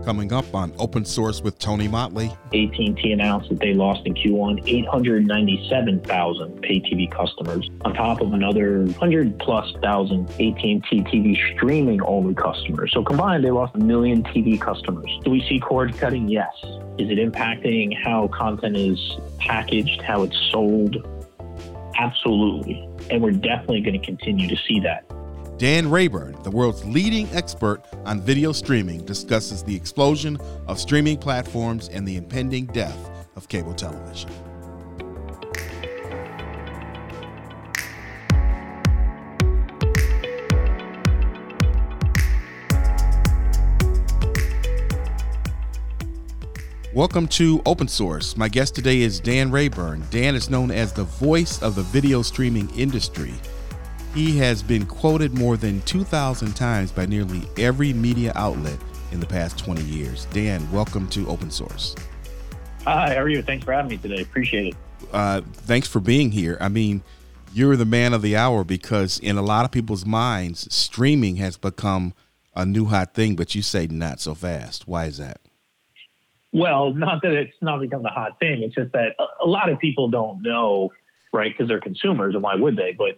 Coming up on Open Source with Tony Motley. AT&T announced that they lost in Q1 897,000 pay TV customers, on top of another 100+ thousand AT&T TV streaming-only customers. So combined, they lost 1 million TV customers. Do we see cord cutting? Yes. Is it impacting how content is packaged, how it's sold? Absolutely. And we're definitely going to continue to see that. Dan Rayburn, the world's leading expert on video streaming, discusses the explosion of streaming platforms and the impending death of cable television. Welcome to Open Source. My guest today is Dan Rayburn. Dan is known as the voice of the video streaming industry. He has been quoted more than 2,000 times by nearly every media outlet in the past 20 years. Dan, welcome to Open Source. Hi, how are you? Thanks for having me today. Appreciate it. Thanks for being here. I mean, you're the man of the hour because in a lot of people's minds, streaming has become a new hot thing, but you say not so fast. Why is that? Well, not that it's not become the hot thing. It's just that a lot of people don't know, right, because they're consumers, and why would they? But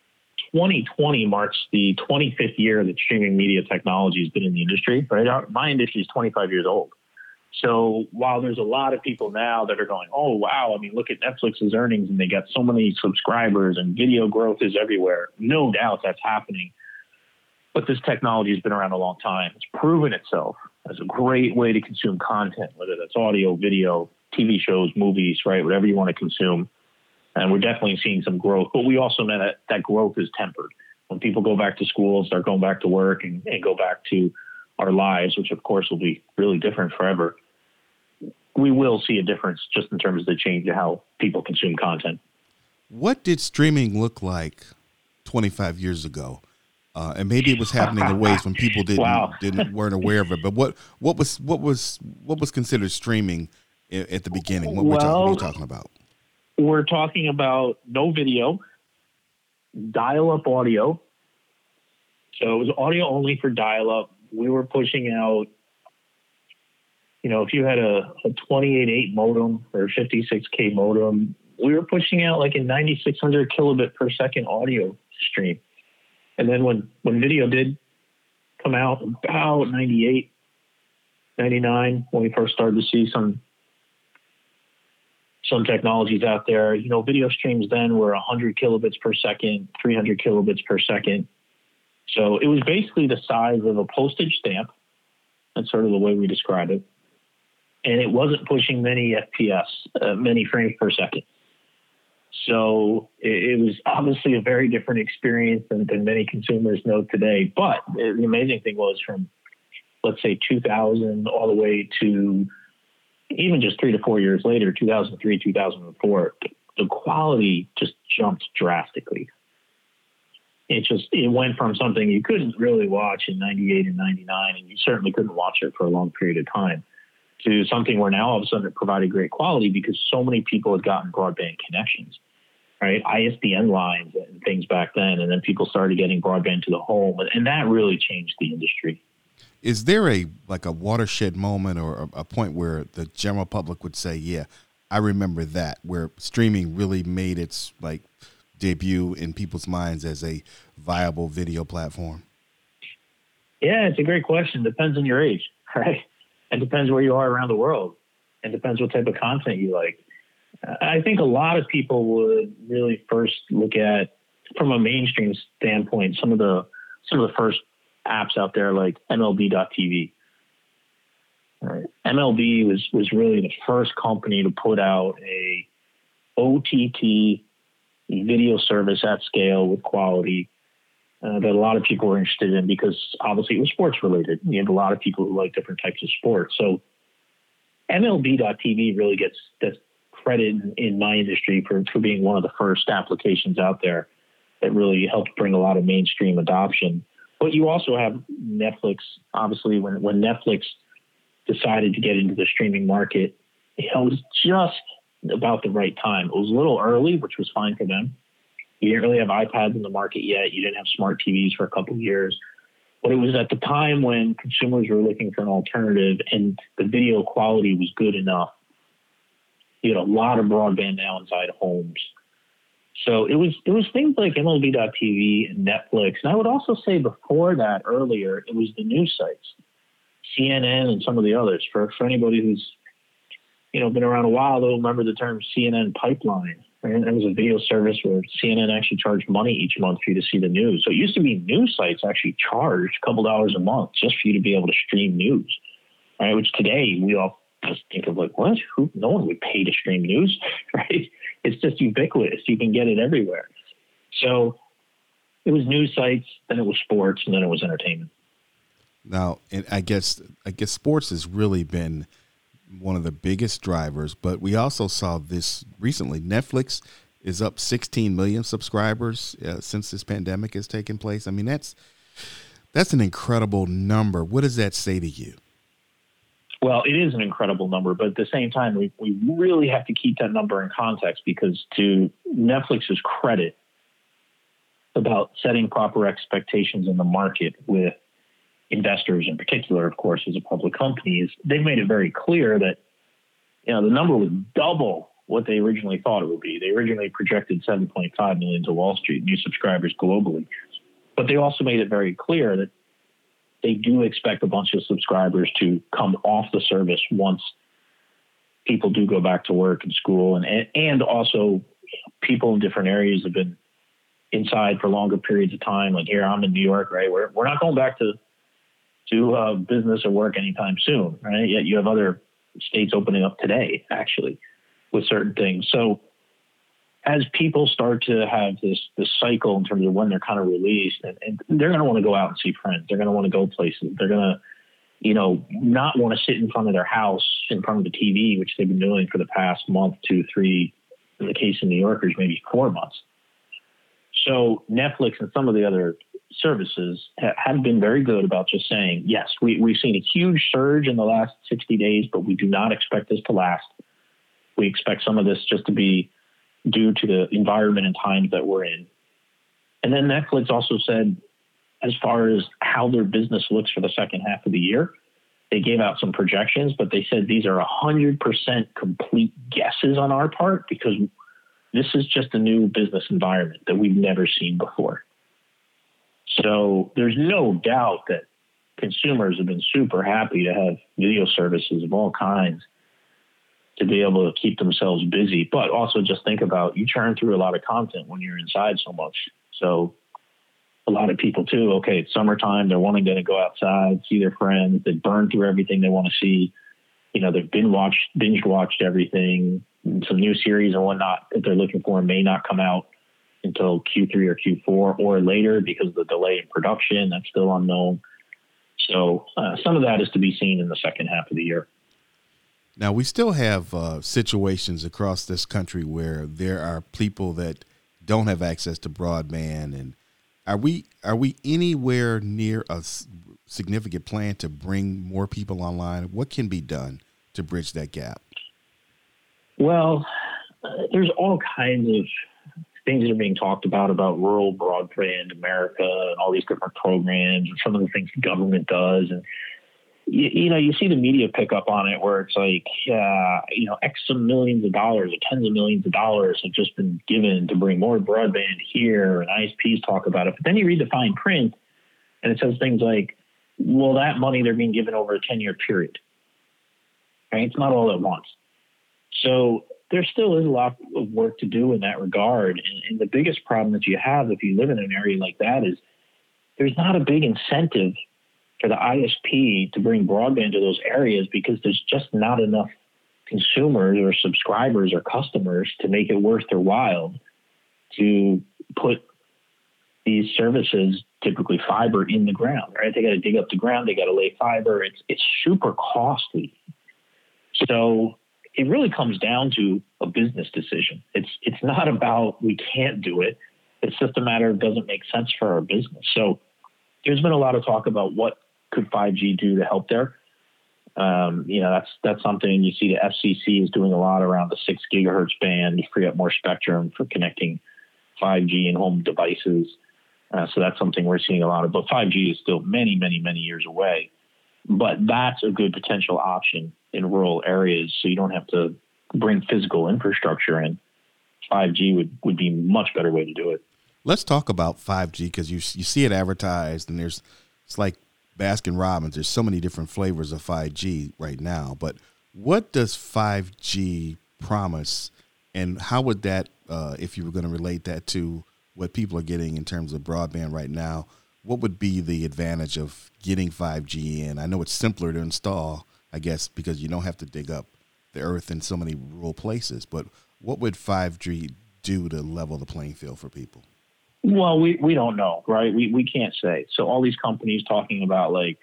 2020 marks the 25th year that streaming media technology has been in the industry, right? My industry is 25 years old. So while there's a lot of people now that are going, oh, wow, I mean, look at Netflix's earnings and they got so many subscribers and video growth is everywhere. No doubt that's happening. But this technology has been around a long time. It's proven itself as a great way to consume content, whether that's audio, video, TV shows, movies, right? Whatever you want to consume. And we're definitely seeing some growth, but we also know that that growth is tempered. When people go back to school, start going back to work and go back to our lives, which of course will be really different forever, we will see a difference just in terms of the change of how people consume content. What did streaming look like 25 years ago? And maybe it was happening in ways when people weren't aware of it. But what was considered streaming at the beginning? What are you talking about? We're talking about no video, dial-up audio. So it was audio only for dial-up. We were pushing out, if you had a 28.8 modem or a 56K modem, we were pushing out like a 9,600 kilobit per second audio stream. And then when video did come out about 98, 99, when we first started to see some technologies out there, video streams then were 100 kilobits per second, 300 kilobits per second. So it was basically the size of a postage stamp. That's sort of the way we describe it. And it wasn't pushing many FPS, many frames per second. So it was obviously a very different experience than many consumers know today. But the amazing thing was from, let's say, 2000 all the way to even just 3 to 4 years later, 2003, 2004, the quality just jumped drastically. It went from something you couldn't really watch in 98 and 99, and you certainly couldn't watch it for a long period of time, to something where now all of a sudden it provided great quality because so many people had gotten broadband connections, right? ISDN lines and things back then, and then people started getting broadband to the home, and that really changed the industry. Is there a watershed moment or a point where the general public would say, yeah, I remember that, where streaming really made its debut in people's minds as a viable video platform? Yeah, it's a great question. Depends on your age, right? And depends where you are around the world, and depends what type of content you like. I think a lot of people would really first look at, from a mainstream standpoint, some of the first apps out there like MLB.tv. Right. MLB was really the first company to put out a OTT video service at scale with quality that a lot of people were interested in because obviously it was sports related. You have a lot of people who like different types of sports. So MLB.tv really gets credit in my industry for being one of the first applications out there that really helped bring a lot of mainstream adoption. But you also have Netflix. Obviously, when Netflix decided to get into the streaming market, it was just about the right time. It was a little early, which was fine for them. You didn't really have iPads in the market yet. You didn't have smart TVs for a couple of years. But it was at the time when consumers were looking for an alternative and the video quality was good enough. You had a lot of broadband now inside homes. So it was things like MLB.TV and Netflix. And I would also say before that, earlier, it was the news sites, CNN and some of the others. For anybody who's, been around a while, they'll remember the term CNN pipeline. Right? That was a video service where CNN actually charged money each month for you to see the news. So it used to be news sites actually charged a couple dollars a month just for you to be able to stream news, right? Which today we all just think of like, what? No one would pay to stream news, right? It's just ubiquitous. You can get it everywhere. So it was news sites, then it was sports, and then it was entertainment. Now, and I guess sports has really been one of the biggest drivers, but we also saw this recently. Netflix is up 16 million subscribers since this pandemic has taken place. I mean, that's an incredible number. What does that say to you? Well, it is an incredible number, but at the same time, we really have to keep that number in context, because to Netflix's credit about setting proper expectations in the market with investors in particular, of course, as a public company, is they've made it very clear that, the number was double what they originally thought it would be. They originally projected 7.5 million to Wall Street, new subscribers globally. But they also made it very clear that they do expect a bunch of subscribers to come off the service once people do go back to work and school. And also people in different areas have been inside for longer periods of time. Like here, I'm in New York, right? We're not going back to business or work anytime soon, right? Yet you have other states opening up today, actually, with certain things. So as people start to have this cycle in terms of when they're kind of released, and they're going to want to go out and see friends. They're going to want to go places. They're going to, not want to sit in front of their house, in front of the TV, which they've been doing for the past month, 2, 3, in the case of New Yorkers, maybe 4 months. So Netflix and some of the other services have been very good about just saying, yes, we've seen a huge surge in the last 60 days, but we do not expect this to last. We expect some of this just to be due to the environment and times that we're in. And then Netflix also said, as far as how their business looks for the second half of the year, they gave out some projections, but they said these are 100% complete guesses on our part, because this is just a new business environment that we've never seen before. So there's no doubt that consumers have been super happy to have video services of all kinds to be able to keep themselves busy. But also just think about, you churn through a lot of content when you're inside so much. So a lot of people too, okay, it's summertime, they're wanting to go outside, see their friends, they burn through everything they want to see. They've binge watched everything. Some new series and whatnot that they're looking for may not come out until Q3 or Q4 or later because of the delay in production. That's still unknown. So some of that is to be seen in the second half of the year. Now, we still have situations across this country where there are people that don't have access to broadband. And are we anywhere near a significant plan to bring more people online? What can be done to bridge that gap? Well, there's all kinds of things that are being talked about rural broadband America and all these different programs and some of the things the government does. And, you see the media pick up on it where it's like, X of millions of dollars or tens of millions of dollars have just been given to bring more broadband here, and ISPs talk about it. But then you read the fine print and it says things like, well, that money they're being given over a 10-year period. Right? It's not all at once. So there still is a lot of work to do in that regard. And the biggest problem that you have if you live in an area like that is there's not a big incentive for the ISP to bring broadband to those areas because there's just not enough consumers or subscribers or customers to make it worth their while to put these services, typically fiber, in the ground, right? They got to dig up the ground. They got to lay fiber. It's super costly. So it really comes down to a business decision. It's not about we can't do it. It's just a matter of doesn't make sense for our business. So there's been a lot of talk about what could 5G do to help there. That's something you see the FCC is doing a lot around the 6 gigahertz band to free up more spectrum for connecting 5G and home devices. So that's something we're seeing a lot of. But 5G is still many, many, many years away. But that's a good potential option in rural areas, so you don't have to bring physical infrastructure in. 5G would be a much better way to do it. Let's talk about 5G, because you see it advertised, and it's like Baskin Robbins. There's so many different flavors of 5G right now. But what does 5G promise, and how would that, if you were going to relate that to what people are getting in terms of broadband right now, what would be the advantage of getting 5G in? I know it's simpler to install, I guess, because you don't have to dig up the earth in so many rural places. But what would 5G do to level the playing field for people? Well, we don't know, right? We can't say. So all these companies talking about like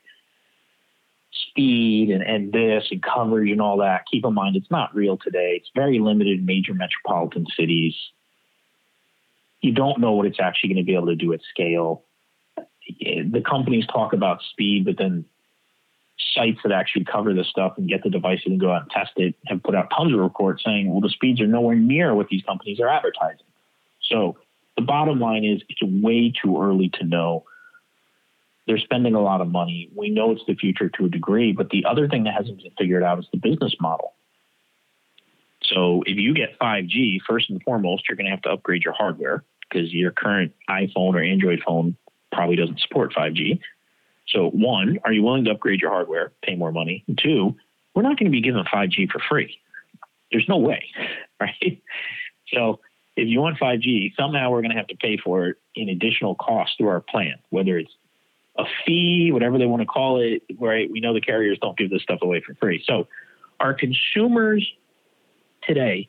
speed and this and coverage and all that, keep in mind, it's not real today. It's very limited in major metropolitan cities. You don't know what it's actually going to be able to do at scale. The companies talk about speed, but then sites that actually cover this stuff and get the devices and go out and test it have put out tons of reports saying, well, the speeds are nowhere near what these companies are advertising. So the bottom line is it's way too early to know. They're spending a lot of money. We know it's the future to a degree, but the other thing that hasn't been figured out is the business model. So if you get 5G, first and foremost, you're going to have to upgrade your hardware because your current iPhone or Android phone probably doesn't support 5G. So one, are you willing to upgrade your hardware, pay more money? And two, we're not going to be giving 5G for free. There's no way, right? So if you want 5G, somehow we're going to have to pay for it in additional costs through our plan, whether it's a fee, whatever they want to call it, right? We know the carriers don't give this stuff away for free. So are consumers today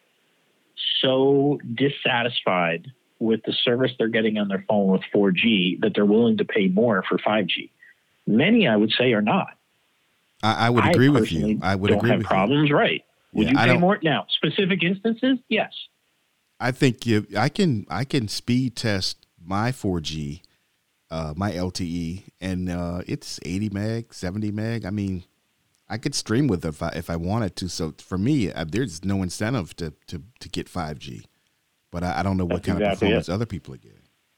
so dissatisfied with the service they're getting on their phone with 4G that they're willing to pay more for 5G? Many, I would say, are not. I would agree with you. I would agree with you. Don't have problems, right? Would you pay more? Now, specific instances, yes. I think I can speed test my 4G, my LTE, and it's 80 meg, 70 meg. I mean, I could stream with it if I wanted to. So for me, there's no incentive to get 5G. But I don't know what kind of performance other people are getting.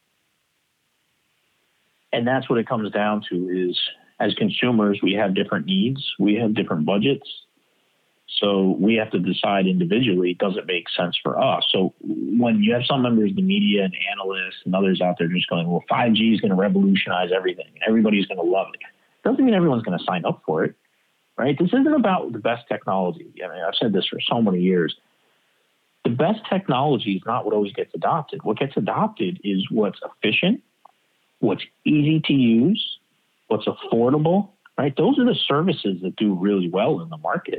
And that's what it comes down to is, as consumers, we have different needs. We have different budgets. So we have to decide individually, does it make sense for us? So when you have some members of the media and analysts and others out there just going, well, 5G is going to revolutionize everything. Everybody's going to love it. Doesn't mean everyone's going to sign up for it, right? This isn't about the best technology. I mean, I've said this for so many years. The best technology is not what always gets adopted. What gets adopted is what's efficient, what's easy to use, what's affordable, right? Those are the services that do really well in the market.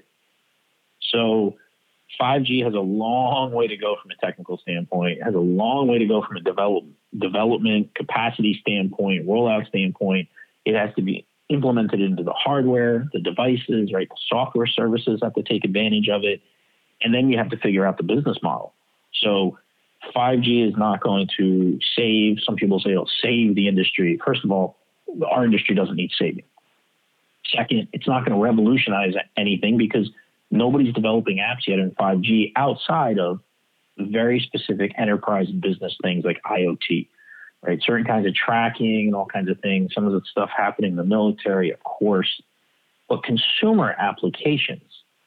So 5G has a long way to go from a technical standpoint. It has a long way to go from a development capacity standpoint, rollout standpoint. It has to be implemented into the hardware, the devices, right? The software services have to take advantage of it. And then you have to figure out the business model. So 5G is not going to save, some people say it'll save the industry. First of all, our industry doesn't need saving. Second, it's not going to revolutionize anything because nobody's developing apps yet in 5G outside of very specific enterprise and business things like IoT, right? Certain kinds of tracking and all kinds of things. Some of the stuff happening in the military, of course, but consumer applications,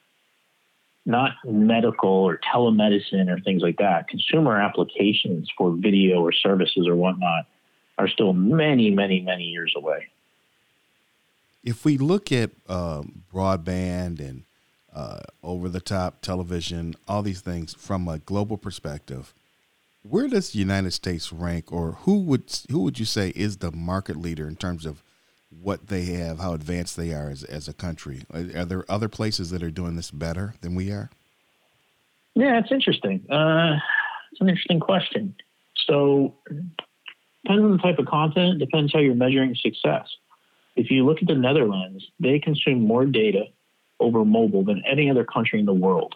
not medical or telemedicine or things like that. Consumer applications for video or services or whatnot are still many, many, many years away. If we look at broadband and over-the-top television, all these things from a global perspective, where does the United States rank, or who would you say is the market leader in terms of what they have, how advanced they are as a country? Are there other places that are doing this better than we are? Yeah, it's interesting. It's an interesting question. So depends on the type of content, depends how you're measuring success. If you look at the Netherlands, they consume more data over mobile than any other country in the world,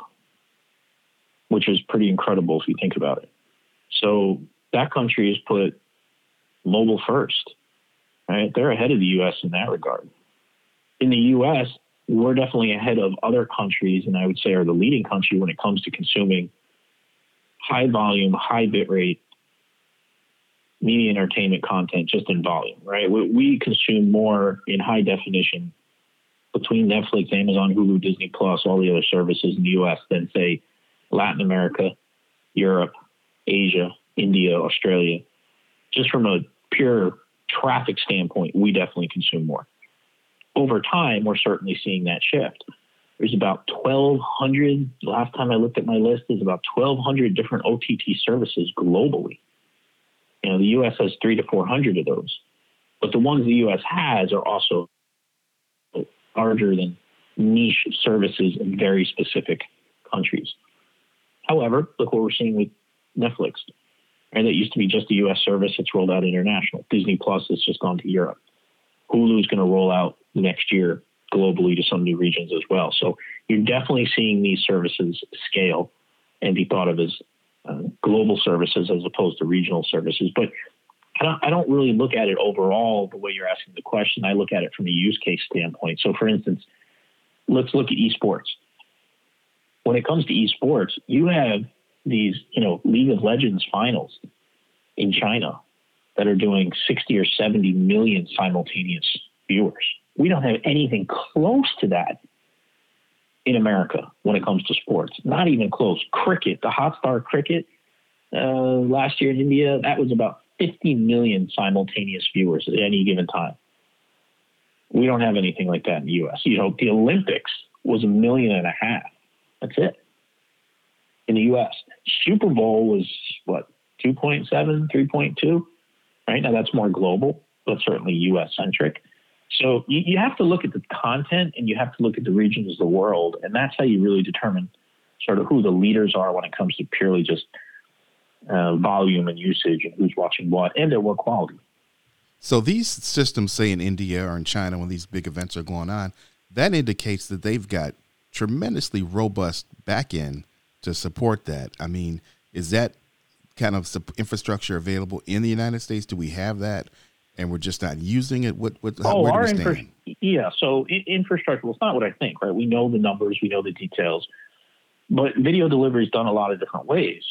which is pretty incredible if you think about it. So that country has put mobile first. Right? They're ahead of the U.S. in that regard. In the U.S., we're definitely ahead of other countries, and I would say are the leading country when it comes to consuming high volume, high bit rate media entertainment content just in volume, right? We consume more in high definition between Netflix, Amazon, Hulu, Disney Plus, all the other services in the U.S. than, say, Latin America, Europe, Asia, India, Australia. Just from a pure traffic standpoint, we definitely consume more. Over time, we're certainly seeing that shift. There's about 1,200, last time I looked at my list, there's about 1,200 different OTT services globally. You know, the U.S. has 300 to 400 of those. But the ones the U.S. has are also larger than niche services in very specific countries. However, look what we're seeing with Netflix. Right? That used to be just a U.S. service. It's rolled out international. Disney Plus has just gone to Europe. Hulu is going to roll out next year globally to some new regions as well. So you're definitely seeing these services scale and be thought of as global services as opposed to regional services. But I don't really look at it overall the way you're asking the question. I look at it from a use case standpoint. So, for instance, let's look at esports. When it comes to esports, you have these, League of Legends finals in China that are doing 60 or 70 million simultaneous viewers. We don't have anything close to that in America when it comes to sports. Not even close. Cricket, the Hotstar cricket last year in India, that was about 50 million simultaneous viewers at any given time. We don't have anything like that in the U.S. The Olympics was 1.5 million. That's it. In the U.S. Super Bowl was, 2.7, 3.2? Right? Now, that's more global, but certainly U.S.-centric. So you have to look at the content and you have to look at the regions of the world, and that's how you really determine sort of who the leaders are when it comes to purely just volume and usage and who's watching what and at what quality. So these systems, say in India or in China, when these big events are going on, that indicates that they've got tremendously robust back end to support that. I mean, is that kind of infrastructure available in the United States? Do we have that and we're just not using it? Where do we stand? Yeah, so infrastructure, well, it's not what I think, right? We know the numbers, we know the details, but video delivery is done a lot of different ways.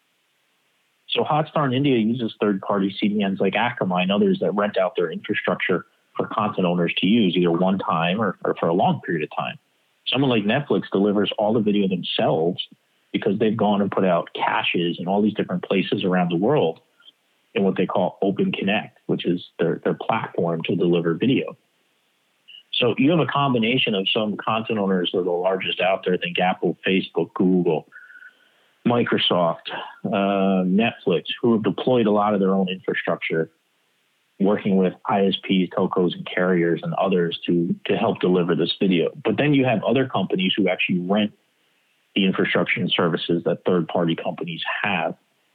So Hotstar in India uses third-party CDNs like Akamai and others that rent out their infrastructure for content owners to use either one time or for a long period of time. Someone like Netflix delivers all the video themselves because they've gone and put out caches in all these different places around the world in what they call Open Connect, which is their platform to deliver video. So you have a combination of some content owners that are the largest out there. Think Apple, Facebook, Google, Microsoft, Netflix, who have deployed a lot of their own infrastructure, working with ISPs, telcos, and carriers and others to help deliver this video. But then you have other companies who actually rent the infrastructure and services that third-party companies have.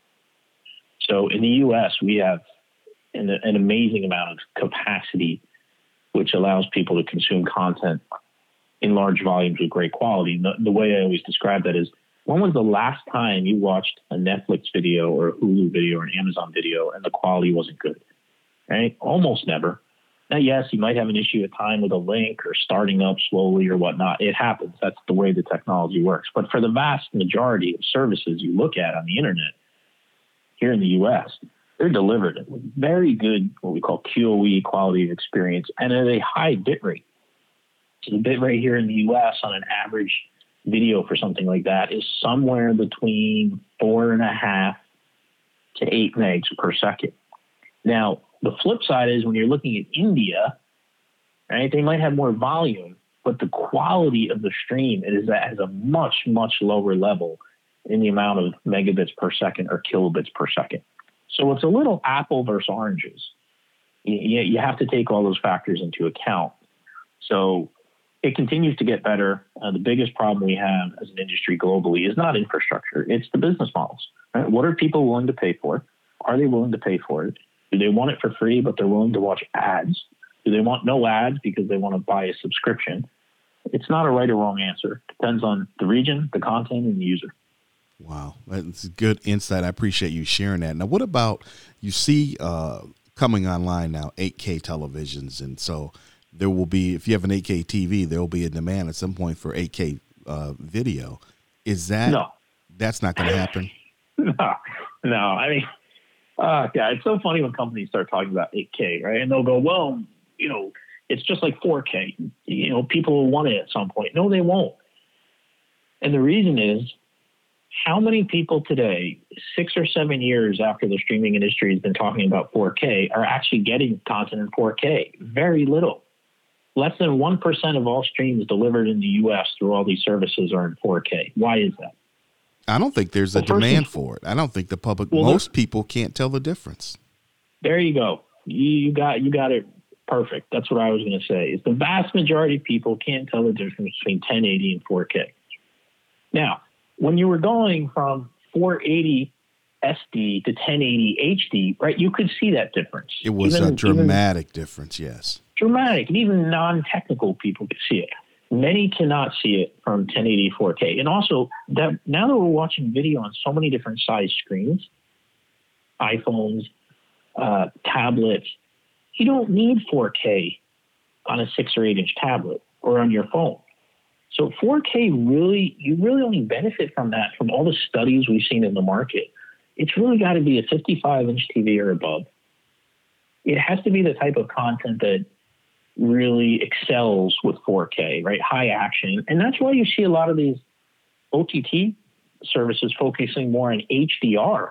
So in the U.S., we have an amazing amount of capacity, which allows people to consume content in large volumes with great quality. The way I always describe that is, when was the last time you watched a Netflix video or a Hulu video or an Amazon video and the quality wasn't good? Right? Almost never. Now, yes, you might have an issue at time with a link or starting up slowly or whatnot. It happens. That's the way the technology works. But for the vast majority of services you look at on the internet here in the U.S., they're delivered with very good, what we call QoE, quality of experience, and at a high bit rate. So the bit rate here in the U.S. on an average video for something like that is somewhere between 4.5 to 8 megs per second. Now, the flip side is when you're looking at India, right, they might have more volume, but the quality of the stream is at a much, much lower level in the amount of megabits per second or kilobits per second. So it's a little apple versus oranges. You have to take all those factors into account. So it continues to get better. The biggest problem we have as an industry globally is not infrastructure. It's the business models. Right? What are people willing to pay for? Are they willing to pay for it? Do they want it for free, but they're willing to watch ads? Do they want no ads because they want to buy a subscription? It's not a right or wrong answer. It depends on the region, the content, and the user. Wow, that's good insight. I appreciate you sharing that. Now, what about, you see coming online now, 8K televisions, and so there will be, if you have an 8K TV, there will be a demand at some point for 8K video. Is that, no, that's not going to happen? No. I mean, Yeah, it's so funny when companies start talking about 8K, right? And they'll go, well, it's just like 4K. People will want it at some point. No, they won't. And the reason is, how many people today, 6 or 7 years after the streaming industry has been talking about 4K, are actually getting content in 4K? Very little. Less than 1% of all streams delivered in the U.S. through all these services are in 4K. Why is that? I don't think there's a demand for it. I don't think the public, most people can't tell the difference. There you go. You got it perfect. That's what I was going to say. Is the vast majority of people can't tell the difference between 1080 and 4K. Now, when you were going from 480 SD to 1080 HD, right, you could see that difference. It was a dramatic difference, yes. Dramatic. And even non-technical people could see it. Many cannot see it from 1080 4K. And also, that now that we're watching video on so many different size screens, iPhones, tablets, you don't need 4K on a 6 or 8 inch tablet or on your phone. So 4K you really only benefit from that from all the studies we've seen in the market. It's really got to be a 55-inch TV or above. It has to be the type of content that really excels with 4K, right? High action. And that's why you see a lot of these OTT services focusing more on HDR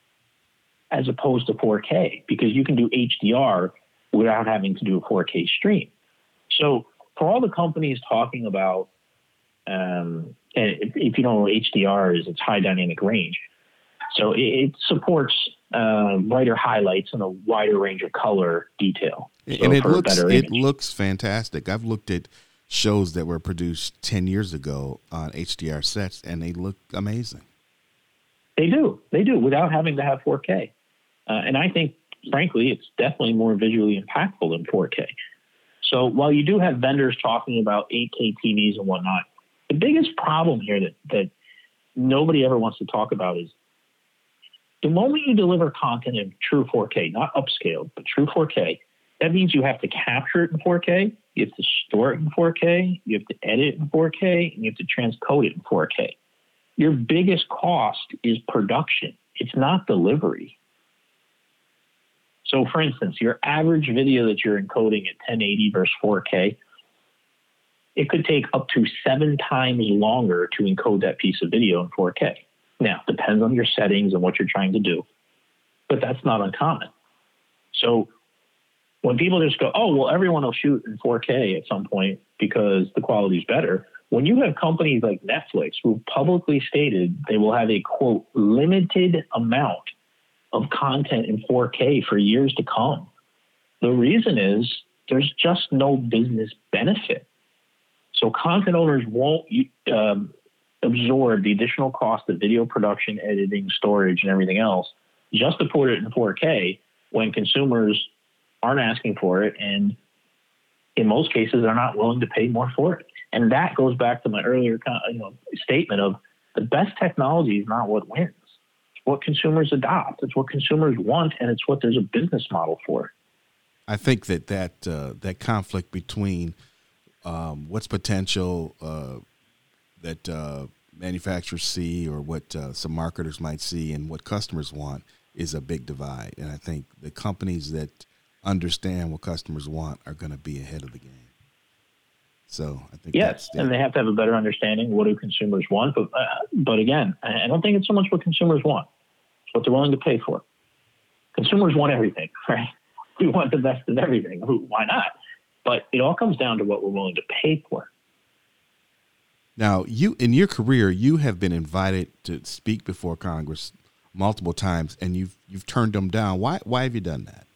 as opposed to 4K, because you can do HDR without having to do a 4K stream. So for all the companies talking about, and if you don't know what HDR is, it's high dynamic range. So it supports brighter highlights and a wider range of color detail. So and it looks fantastic. I've looked at shows that were produced 10 years ago on HDR sets, and they look amazing. They do without having to have 4K. And I think, frankly, it's definitely more visually impactful than 4K. So while you do have vendors talking about 8K TVs and whatnot, the biggest problem here that nobody ever wants to talk about is the moment you deliver content in true 4K, not upscaled, but true 4K, that means you have to capture it in 4K, you have to store it in 4K, you have to edit it in 4K, and you have to transcode it in 4K. Your biggest cost is production. It's not delivery. So, for instance, your average video that you're encoding at 1080 versus 4K, it could take up to 7 times longer to encode that piece of video in 4K. Now, depends on your settings and what you're trying to do, but that's not uncommon. So when people just go, oh, well, everyone will shoot in 4K at some point because the quality is better. When you have companies like Netflix who publicly stated they will have a, quote, limited amount of content in 4K for years to come, the reason is there's just no business benefit. So content owners won't absorb the additional cost of video production, editing, storage, and everything else just to put it in 4K when consumers aren't asking for it, and in most cases they're not willing to pay more for it. And that goes back to my earlier statement of the best technology is not what wins. It's what consumers adopt. It's what consumers want, and it's what there's a business model for. I think that conflict between what's potential that manufacturers see or what some marketers might see and what customers want is a big divide. And I think the companies that understand what customers want are going to be ahead of the game. So I think yes, and they have to have a better understanding what do consumers want. But again, I don't think it's so much what consumers want. It's what they're willing to pay for. Consumers want everything, right? We want the best of everything. Why not? But it all comes down to what we're willing to pay for. Now, you in your career, you have been invited to speak before Congress multiple times, and you've turned them down. Why have you done that?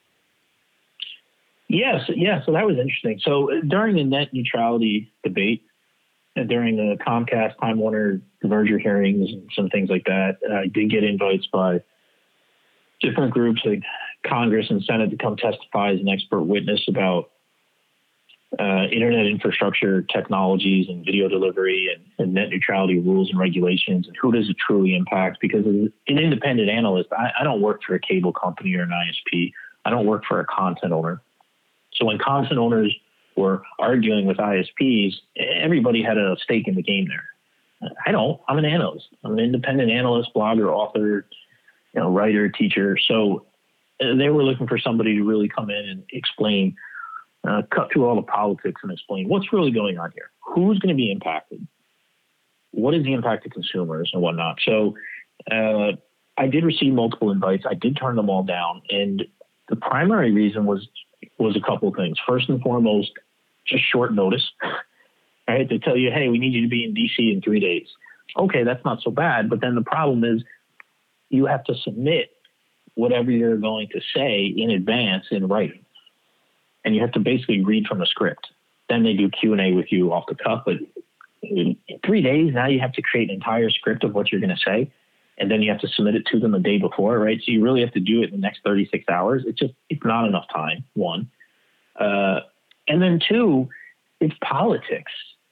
Yes. So that was interesting. So during the net neutrality debate, and during the Comcast Time Warner merger hearings and some things like that, I did get invites by different groups like Congress and Senate to come testify as an expert witness about internet infrastructure technologies and video delivery and net neutrality rules and regulations, and who does it truly impact? Because as an independent analyst, I don't work for a cable company or an ISP. I don't work for a content owner. So when content owners were arguing with ISPs, everybody had a stake in the game there. I don't. I'm an analyst. I'm an independent analyst, blogger, author, writer, teacher. So they were looking for somebody to really come in and explain, cut through all the politics and explain what's really going on here. Who's going to be impacted? What is the impact to consumers and whatnot? So I did receive multiple invites. I did turn them all down. And the primary reason was a couple of things. First and foremost, just short notice. Right? They tell you, hey, we need you to be in DC in 3 days. Okay, that's not so bad. But then the problem is you have to submit whatever you're going to say in advance in writing. And you have to basically read from the script. Then they do Q&A with you off the cuff. But in 3 days, now you have to create an entire script of what you're going to say. And then you have to submit it to them the day before, right? So you really have to do it in the next 36 hours. It's not enough time, one. And then two, it's politics.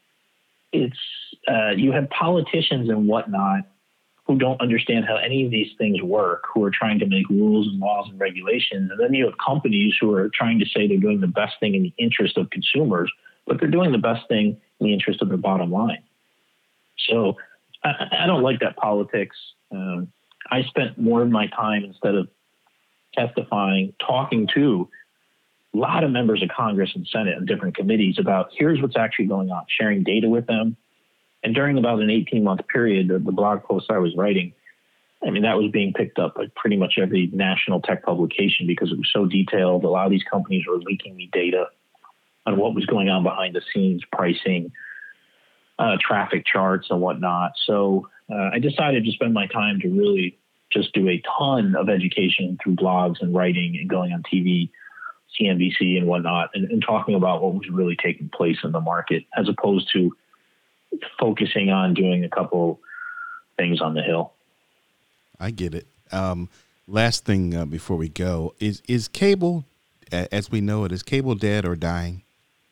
You have politicians and whatnot who don't understand how any of these things work, who are trying to make rules and laws and regulations. And then you have companies who are trying to say they're doing the best thing in the interest of consumers, but they're doing the best thing in the interest of their bottom line. So I don't like that politics. I spent more of my time, instead of testifying, talking to a lot of members of Congress and Senate and different committees about here's what's actually going on, sharing data with them. And during about an 18-month period, the blog post I was writing, I mean, that was being picked up by pretty much every national tech publication because it was so detailed. A lot of these companies were leaking me data on what was going on behind the scenes, pricing, traffic charts and whatnot. So I decided to spend my time to really just do a ton of education through blogs and writing and going on TV, CNBC and whatnot, and talking about what was really taking place in the market, as opposed to focusing on doing a couple things on the Hill. I get it. Last thing before we go, is cable, as we know it, is cable dead or dying?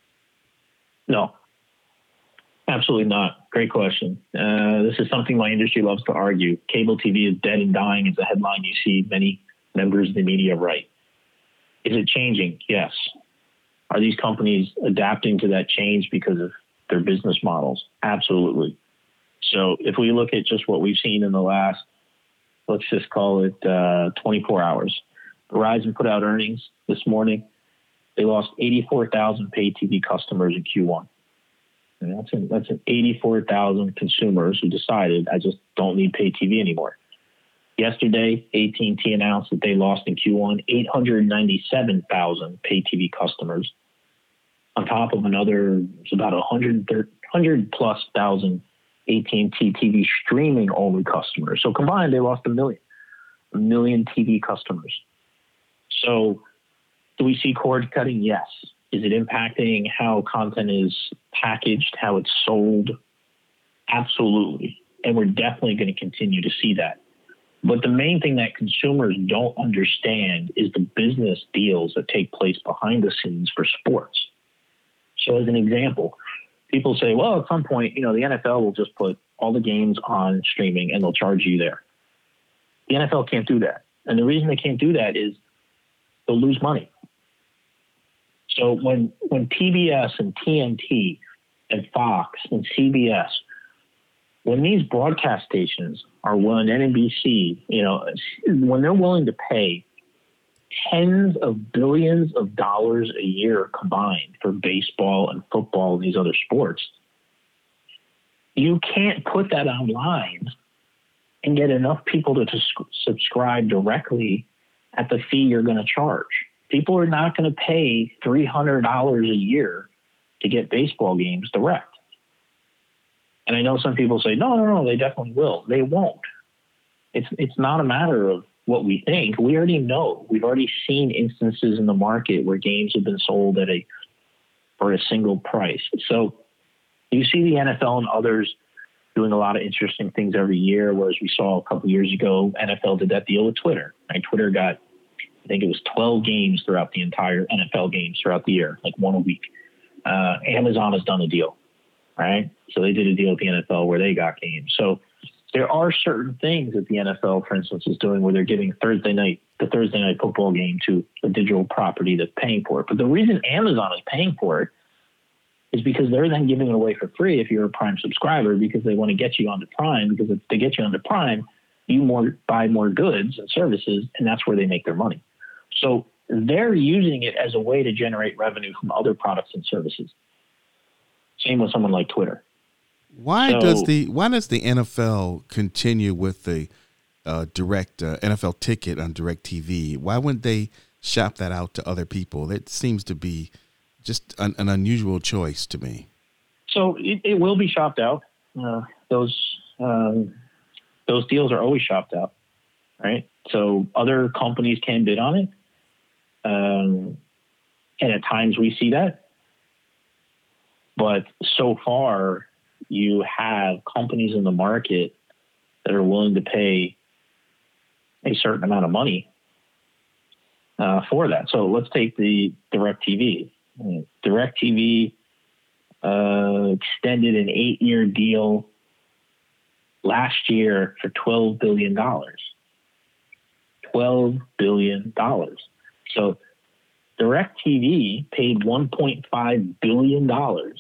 No, absolutely not. Great question. This is something my industry loves to argue. Cable TV is dead and dying is a headline you see many members of the media write. Is it changing? Yes. Are these companies adapting to that change because of their business models? Absolutely. So if we look at just what we've seen in the last, let's just call it 24 hours, Verizon put out earnings this morning. They lost 84,000 paid TV customers in Q1. And that's an 84,000 consumers who decided, I just don't need paid TV anymore. Yesterday, AT&T announced that they lost in Q1 897,000 paid TV customers, on top of another, it's about 100 plus thousand AT&T TV streaming only customers. So combined, they lost a million TV customers. So do we see cord cutting? Yes. Is it impacting how content is packaged, how it's sold? Absolutely. And we're definitely going to continue to see that. But the main thing that consumers don't understand is the business deals that take place behind the scenes for sports. So as an example, people say, well, at some point, the NFL will just put all the games on streaming and they'll charge you there. The NFL can't do that. And the reason they can't do that is they'll lose money. So when PBS and TNT and Fox and CBS, when these broadcast stations are willing, NBC, when they're willing to pay tens of billions of dollars a year combined for baseball and football and these other sports, you can't put that online and get enough people to subscribe directly at the fee you're going to charge. People are not going to pay $300 a year to get baseball games direct. And I know some people say, no, they definitely will. They won't. It's not a matter of what we think. We already know. We've already seen instances in the market where games have been sold for a single price. So you see the NFL and others doing a lot of interesting things every year, whereas we saw a couple of years ago, NFL did that deal with Twitter. Right? Twitter got, I think it was 12 games throughout the entire NFL games throughout the year, like one a week. Amazon has done a deal, right? So they did a deal with the NFL where they got games. So there are certain things that the NFL, for instance, is doing where they're giving the Thursday night football game to a digital property that's paying for it. But the reason Amazon is paying for it is because they're then giving it away for free if you're a Prime subscriber, because they want to get you onto Prime, because if they get you onto Prime, buy more goods and services, and that's where they make their money. So they're using it as a way to generate revenue from other products and services. Same with someone like Twitter. Why does the NFL continue with the direct NFL ticket on DirecTV? Why wouldn't they shop that out to other people? That seems to be just an unusual choice to me. So it will be shopped out. Those deals are always shopped out, right? So other companies can bid on it. And at times we see that. But so far, you have companies in the market that are willing to pay a certain amount of money for that. So let's take the DirecTV. DirecTV extended an 8-year deal last year for $12 billion. $12 billion. So DirecTV paid $1.5 billion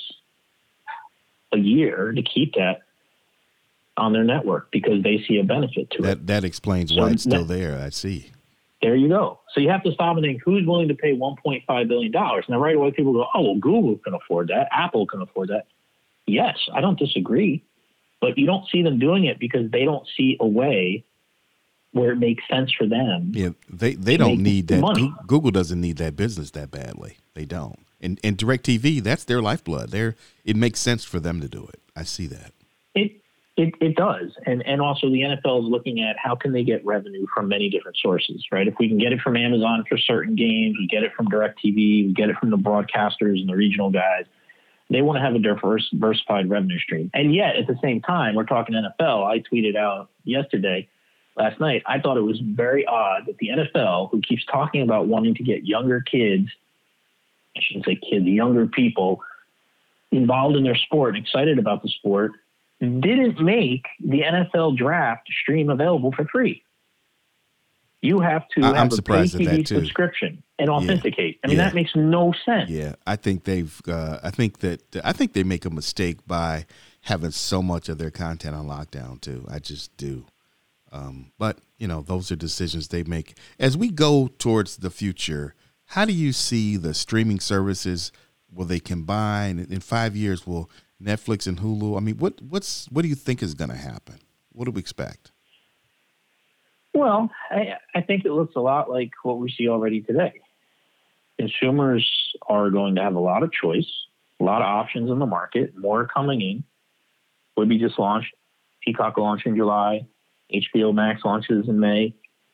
a year to keep that on their network because they see a benefit to it. That explains why it's still there. I see. There you go. So you have to stop and think, who's willing to pay $1.5 billion? Now, right away, people go, oh, well, Google can afford that. Apple can afford that. Yes, I don't disagree. But you don't see them doing it because they don't see a way where it makes sense for them. Yeah, they don't need that. Money. Google doesn't need that business that badly. They don't. And DirecTV, that's their lifeblood. It makes sense for them to do it. I see that. It does. And also the NFL is looking at how can they get revenue from many different sources, right? If we can get it from Amazon for certain games, we get it from DirecTV, we get it from the broadcasters and the regional guys. They want to have a diversified revenue stream. And yet, at the same time, we're talking NFL. I tweeted out last night, I thought it was very odd that the NFL, who keeps talking about wanting to get younger kids, I shouldn't say kids, younger people involved in their sport and excited about the sport, didn't make the NFL draft stream available for free. You have to have a pay TV subscription and authenticate. Yeah. I mean, that makes no sense. Yeah, I think I think they make a mistake by having so much of their content on lockdown too. I just do. But those are decisions they make. As we go towards the future, how do you see the streaming services? Will they combine in 5 years? Will Netflix and Hulu? I mean, what do you think is going to happen? What do we expect? Well, I think it looks a lot like what we see already today. Consumers are going to have a lot of choice, a lot of options in the market, more coming in. Quibi just launched. Peacock will launch in July. HBO Max launches in May.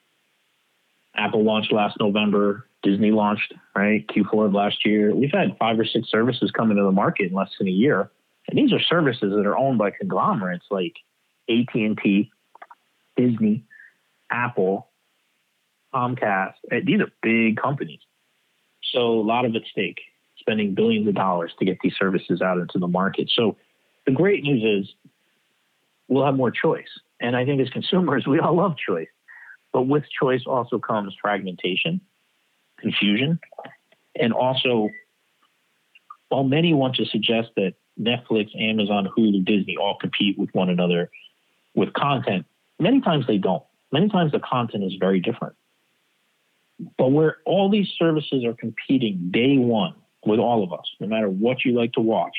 Apple launched last November. Disney launched, right, Q4 of last year. We've had 5 or 6 services come into the market in less than a year. And these are services that are owned by conglomerates like AT&T, Disney, Apple, Comcast. These are big companies. So a lot of at stake, spending billions of dollars to get these services out into the market. So the great news is we'll have more choice. And I think as consumers, we all love choice. But with choice also comes fragmentation, confusion, and also, while many want to suggest that Netflix, Amazon, Hulu, Disney all compete with one another with content, many times they don't. Many times the content is very different. But where all these services are competing day one with all of us, no matter what you like to watch,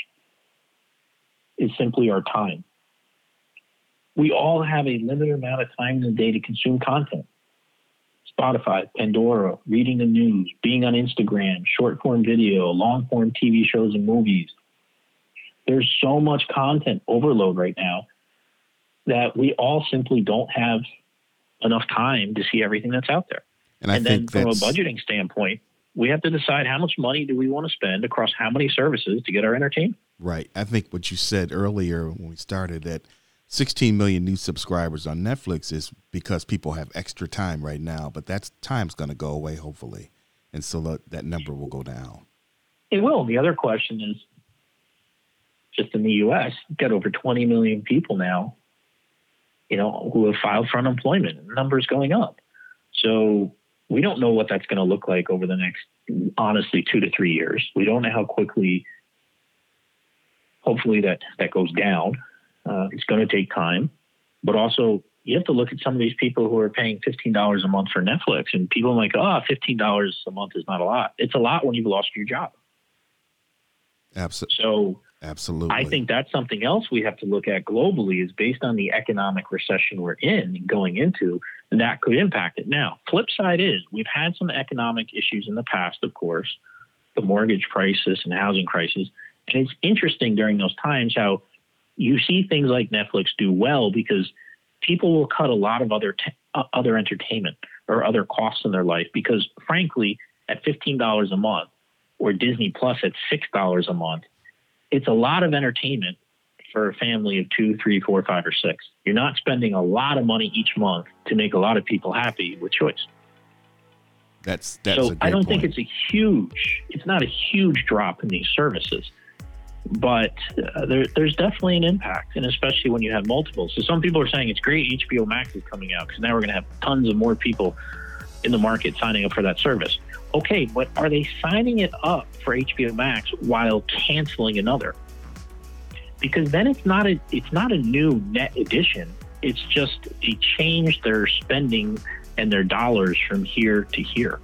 is simply our time. We all have a limited amount of time in the day to consume content. Spotify, Pandora, reading the news, being on Instagram, short-form video, long-form TV shows and movies. There's so much content overload right now that we all simply don't have enough time to see everything that's out there. And then from a budgeting standpoint, we have to decide how much money do we want to spend across how many services to get our entertainment. Right. I think what you said earlier when we started that 16 million new subscribers on Netflix is because people have extra time right now, but that time's going to go away, hopefully. And so that number will go down. It will. The other question is, just in the U.S., you've got over 20 million people now, who have filed for unemployment, and the number's going up. So we don't know what that's going to look like over the next, honestly, 2 to 3 years. We don't know how quickly, hopefully that goes down. It's going to take time, but also you have to look at some of these people who are paying $15 a month for Netflix, and people are like, oh, $15 a month is not a lot. It's a lot when you've lost your job. So absolutely. I think that's something else we have to look at globally, is based on the economic recession we're in and going into, and that could impact it. Now, flip side is we've had some economic issues in the past, of course, the mortgage crisis and housing crisis. And it's interesting during those times how you see things like Netflix do well, because people will cut a lot of other entertainment or other costs in their life, because frankly, at $15 a month or Disney Plus at $6 a month, it's a lot of entertainment for a family of 2, 3, 4, 5, or 6. You're not spending a lot of money each month to make a lot of people happy with choice. That's so I don't point. think it's not a huge drop in these services, but there's definitely an impact, and especially when you have multiples. So some people are saying it's great HBO Max is coming out, because now we're going to have tons of more people in the market signing up for that service. Okay, but are they signing it up for HBO Max while canceling another? Because then it's not a new net addition. It's just a change their spending and their dollars from here to here.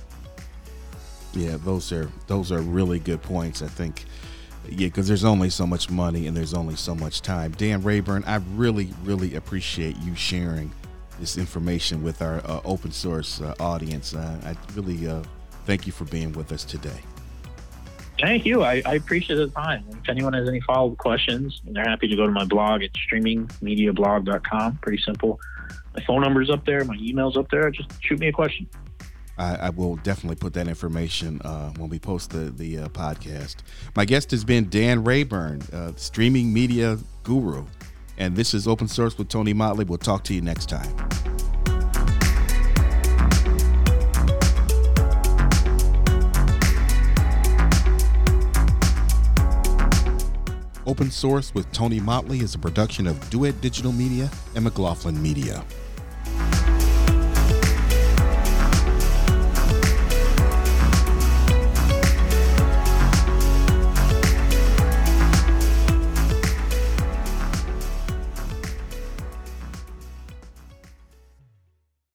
Yeah, those are really good points, I think. Yeah, because there's only so much money and there's only so much time. Dan Rayburn, I really, really appreciate you sharing this information with our open source audience. I really thank you for being with us today. Thank you. I appreciate the time. If anyone has any follow-up questions, they're happy to go to my blog at streamingmediablog.com. Pretty simple. My phone number's up there. My email's up there. Just shoot me a question. I will definitely put that information when we post the podcast. My guest has been Dan Rayburn, streaming media guru. And this is Open Source with Tony Motley. We'll talk to you next time. Open Source with Tony Motley is a production of Duet Digital Media and McLaughlin Media.